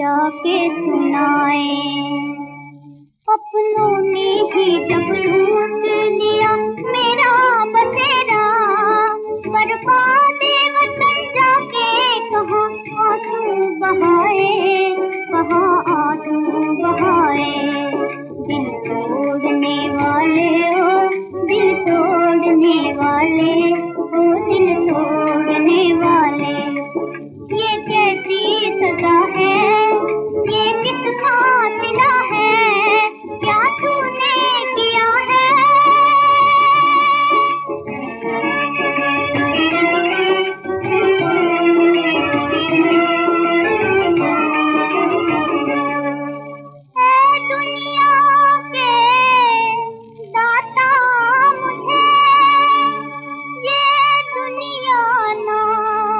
जाके सुनाए। अपनों ने ही जब लूट लिया मेरा बसेरा, बर्बादे वतन जाके कहाँ आंसू बहाए, कहाँ आंसू बहाए। दिल तोड़ने वाले ओ, दिल तोड़ने वाले ओ, दिल तोड़ने वाले। ये कैसी सजा है, ये कितना सिला है, क्या तूने किया है। ऐ दुनिया के दाता मुझे ये दुनिया ना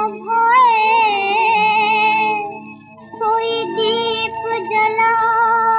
भाए। कोई दीप जला